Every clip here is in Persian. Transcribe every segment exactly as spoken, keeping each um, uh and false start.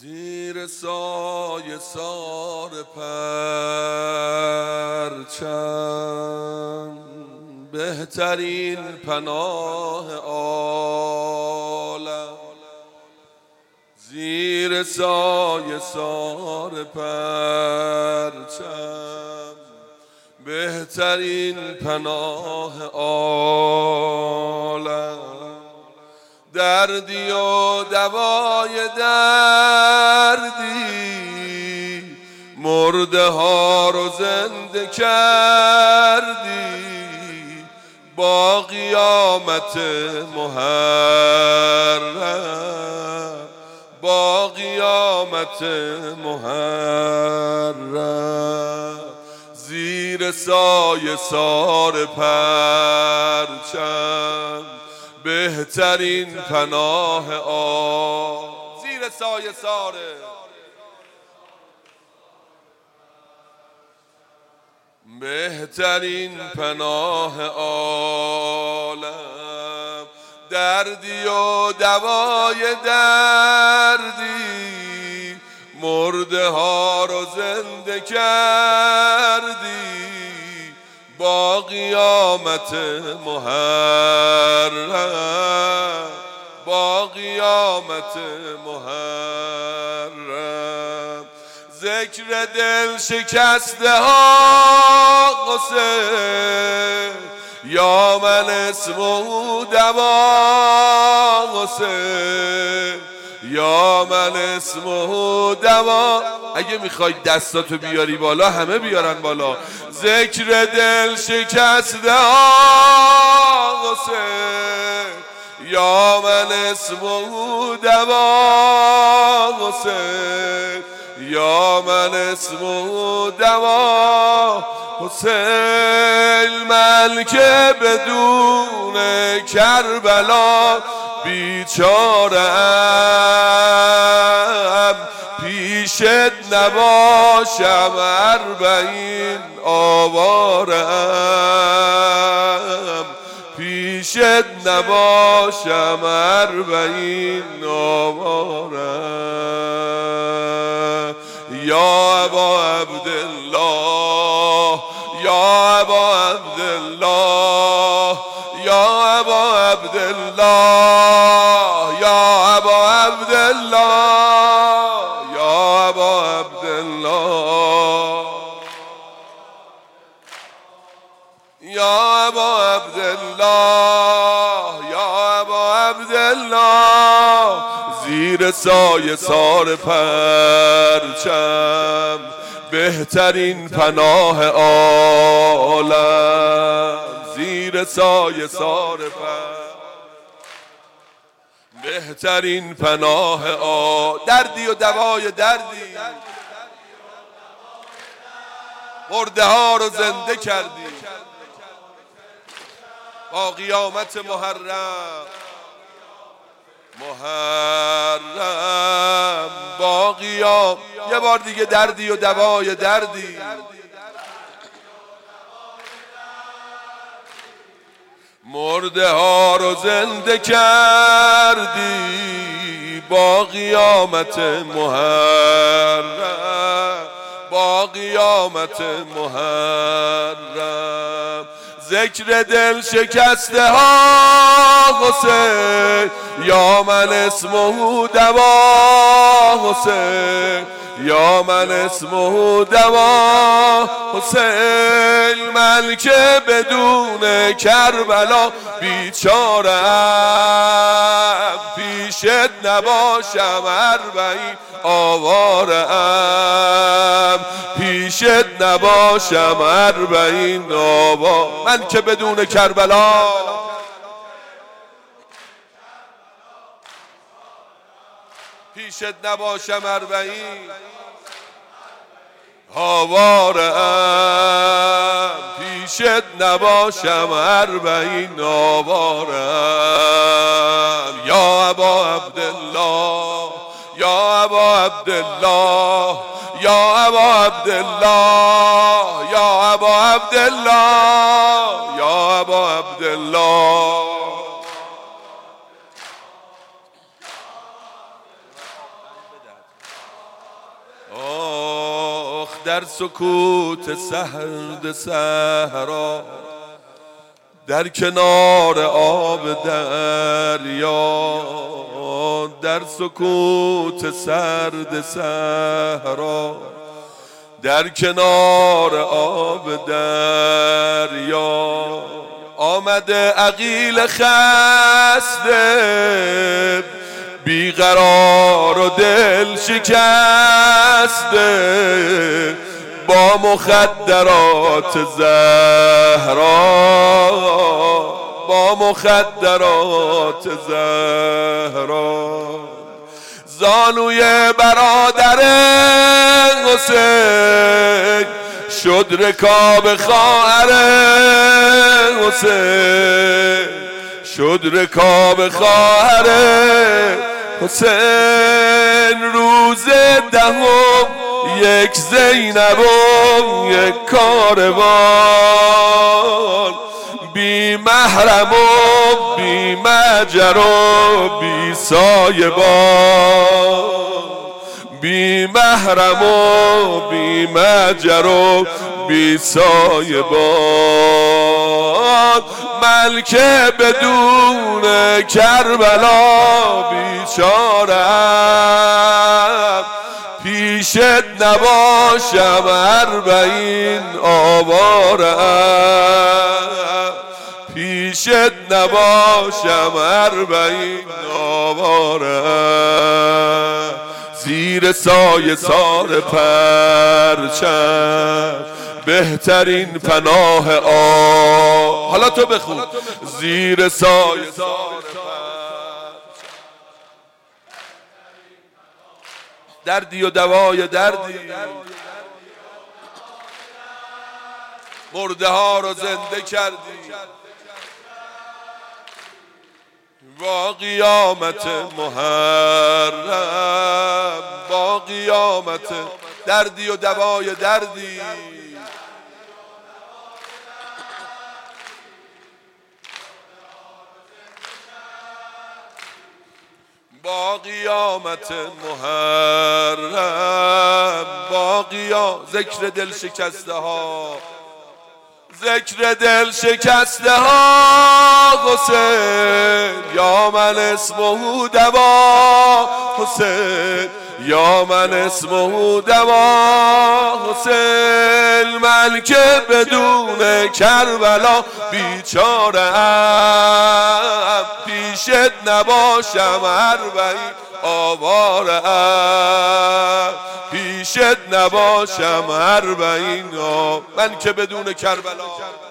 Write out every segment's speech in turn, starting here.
زیر سایه سار پرچم بهترین پناه عالم، زیر سایه سار پرچم بهترین پناه عالم، دردی و دوای دردی مرده ها رو زنده کردی، با قیامت محرم، با قیامت محرم، زیر سایه سار پرچم بهترین پناه آ زیر سایه ساره بهترین پناه عالم، دردی و دوای دردی مرده ها رو زنده کردی، با قیامت محرم، با قیامت محرم، ذکر دل شکسته ها حسین، یا من اسمه دوا حسین، یا من اسمه دوا. اگه میخوای دستاتو بیاری بالا همه بیارن بالا. ذکر دل شکسته ها حسین، یا من اسمه دوا حسین، یا من اسمه دوا حسین، من که بدون کربلا بیچارم، پیشت نباشم اربعین آوارم، پیشت نباشم اربعین آوارم، یا ابا عبدالله، یا ابا عبدالله، یا ابا عبدالله، یا ابا عبدالله، یا ابا عبدالله، یا ابا عبدالله، یا ابا عبدالله، زیر سایه سار پرچم بهترین پناه عالم، زیر سایه سار پرچم بهترین پناه عالم، دردی و دوای دردی مرده ها رو زنده کردی، با قیامت محرم، محرم با قیام. یه بار دیگه دردی و دوای دردی مرده ها رو زنده کردی، با قیامت محرم، با قیامت محرم، ذکر دل شکسته ها حسین، یا من اسمه دوا حسین، یا من اسمه دوا حسین، من که بدون کربلا بیچارم، پیشت نباشم اربعین آوارم، پیشت نباشم اربعین آوارم، من که بدون کربلا پیشت نباشم اربعین آوارم، پیشت نباشم اربعین آوارم، یا ابا عبدالله، یا ابا عبدالله، یا ابا عبدالله، یا ابا عبدالله، یا ابا عبدالله. آخ در سکوت سرد صحرا، در کنار آب دریا، در سکوت سرد صحرا، در کنار آب دریا، آمده عقیل خسته، بیقرار و دل شکسته، با مخدرات زهرا، با مخدرات زهرا. زانوی برادر حسین شد رکاب خواهر حسین، شد رکاب خواهر حسین. روز دهم یک زینب و یک کاروان، بی محرم و بی مجر و بی سایبان، بی محرم و بی مجر و بی سایبان. ملکه بدون کربلا بیچارم، پیشت نباشم اربعین آوارم، پیشت نباشم اربعین آوارم. زیر سایه سار پرچم بهترین پناه آ. حالا تو بخون. زیر سایه سار دردی و دوای دردی، مرده ها رو زنده کردی. با قیامت محرم، با قیامت دردی و دوای دردی، با قیامت محرم، با قیام ذکر دل شکسته ها، ذکر دل شکسته ها حسین. یا من اسمه دوا حسین، یا من اسمه دوا حسین. من که بدون کربلا بیچاره‌ام، پیشت نباشم اربعین آواره‌ام، پیشت نباشم اربعین آ. من که بدون کربلا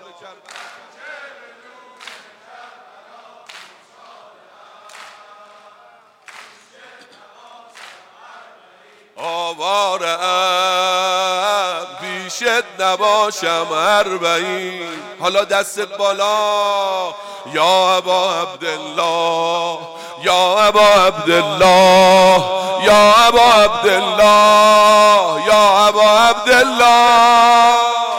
آواره‌ام، پیشت نباشم اربعین. حالا دستت بالا. یا ابا عبدالله، یا ابا عبدالله، یا ابا عبدالله، یا ابا عبدالله.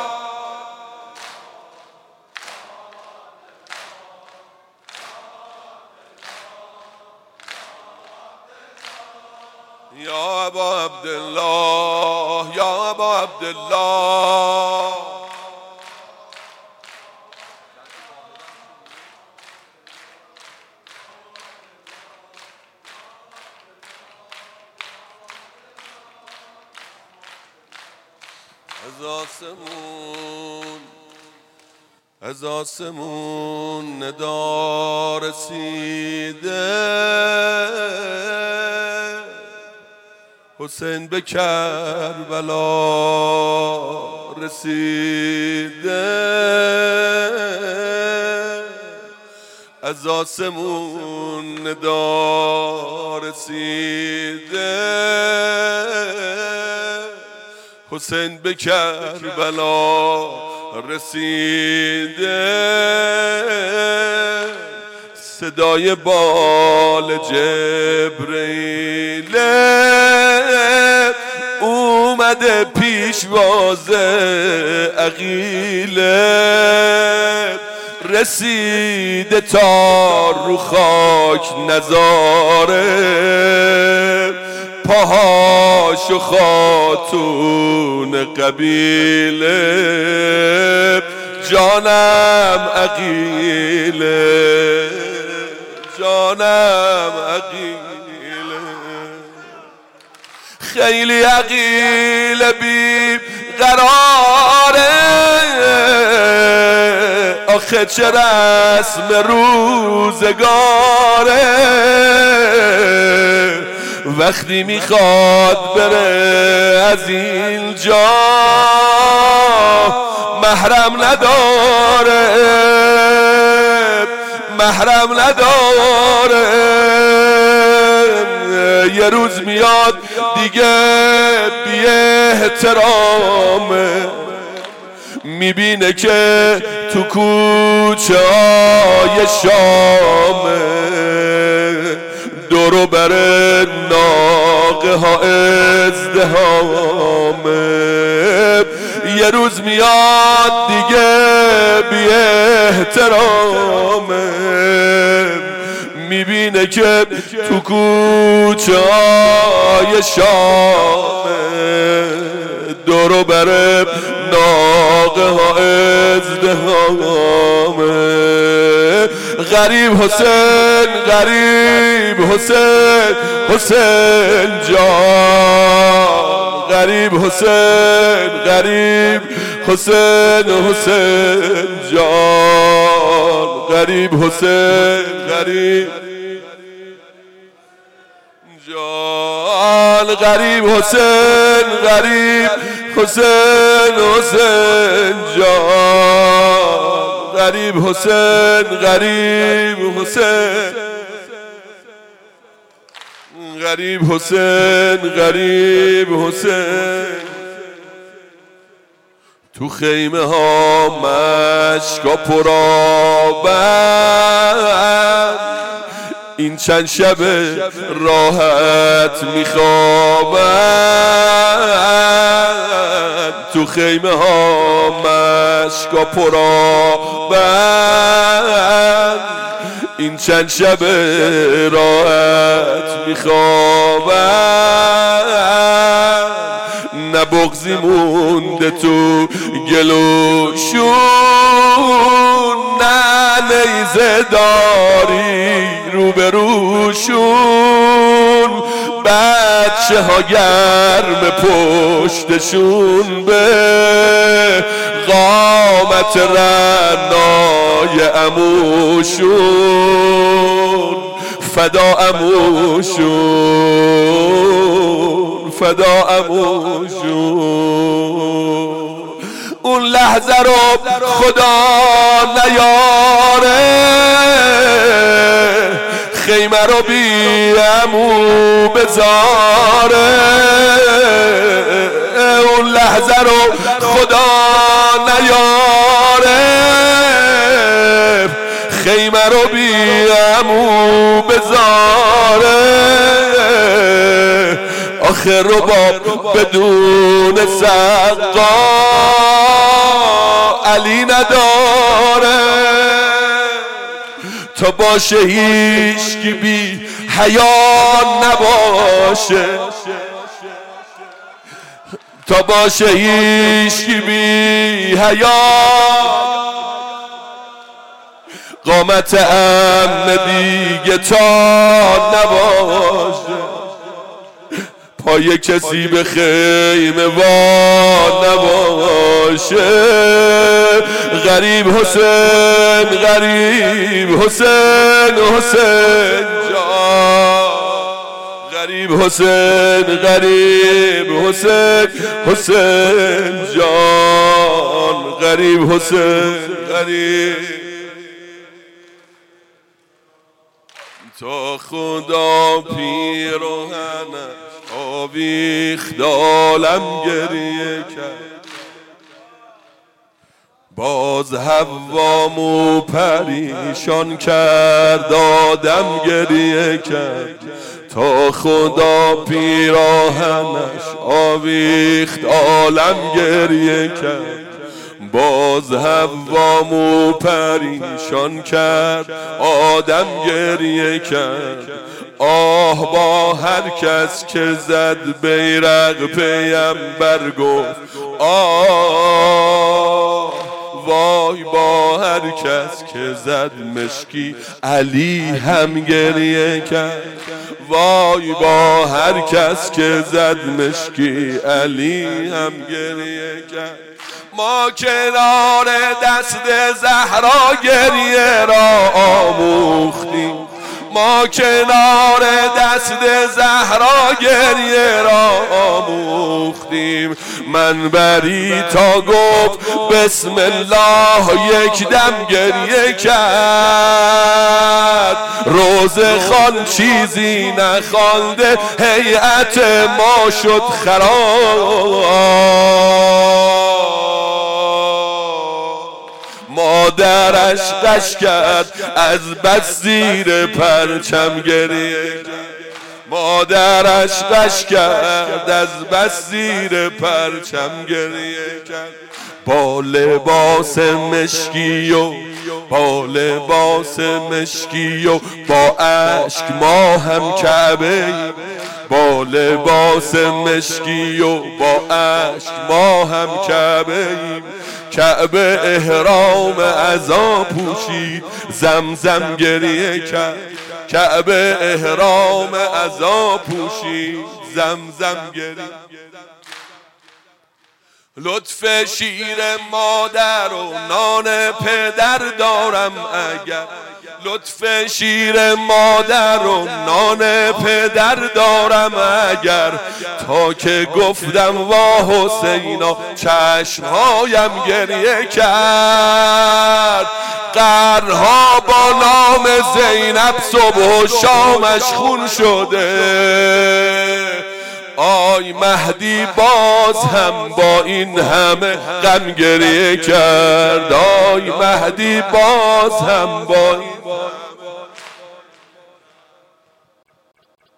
یا ابا عبدالله، یا ابا عبدالله. از آسمون، از آسمون ندا رسیده، حسین به کربلا رسیده. از آسمون ندا رسیده، حسین به کربلا رسیده. صدای بال جبرئیل اومده پیشواز عقیل، رسیده تا رو خاک نذاره، پاهاشو خاتون قبیله جانم عقیله جانم عقیله خیلی عقیله بی قراره آخه چه رسم روزگاره وقتی میخواد بره از اینجا محرم نداره محرم نداره یه روز میاد دیگه بی احترامه میبینه که تو کوچه های شامه دورو بره ناقه ها ازدهامه یه روز میاد دیگه بی احترامه میبینه که تو کوچه های شامه دورو بره ناقه ها ازدهامه غریب حسین غریب حسین حسین جان غریب حسین غریب حسین حسین جان غریب حسین غریب جان غریب حسین غریب حسین حسین جان غریب حسین غریب حسین غریب حسین غریب حسین تو خیمه ها مشکا پرآبند این چند شب راحت میخوابند تو خیمه ها مشکا پرآبند این چند شب راحت میخوابند نه بغضی مونده تو گلوشون نه نیزه داری روبروشون بچه ها گرم پشتشون به قامت رعنای عموشون فدا عموشون فدا عموشون اون لحظه رو خدا نیاره خیمه رو بی عمو بذاره اون لحظه رو خدا نیاره خیمه رو بی عمو بذاره آخر رو با بدون سقا علی نداره تا باشه هیچکی بی حیا نباشه تا باشه هیچکی بی حیا قامت امن دیگه تا نباشه پای کسی به خیمه وا نباشه غریب حسین غریب حسین حسین جان غریب حسین غریب حسین حسین جان غریب حسین غریب تا خدا پیراهنش آویخت عالم گریه کرد باز حوامو پریشان کرد آدم گریه کرد تا خدا پیراهنش آویخت عالم گریه کرد باز حوامو پریشان کرد آدم گریه کرد آه با هر کس که زد بیرق پیمبر گفت آه وای با هر کس که زد مشکی علی هم گریه کرد وای با هر کس که زد مشکی علی هم گریه کرد ما کنار دست زهرا گریه را آموختیم ما کنار دست زهرا گریه را آموختیم منبری تا گفت بسم الله یک دم گریه کرد روزه خان چیزی نخوانده هیئت ما شد خراب مادرش قش کرد از بس زیر پرچم گریه مادرش قش کرد از بس زیر پرچم گریه کرد با لباس مشکی و با لباس مشکی و با اشک ما هم کعبه با لباس مشکی و با اشک ما هم کعبه کعبه احرام عزا پوشید زمزم گریه کرد کعبه احرام عزا پوشید زمزم گریه لطف شیر مادر و نان پدر دارم اگر لطف شیر مادر و نان پدر دارم اگر تا که گفتم وا حسینا چشمهایم گریه کرد قرنها با نام زینب صبح و شامش خون شده آی مهدی باز هم با این همه غم گریه کرد آی مهدی باز هم با این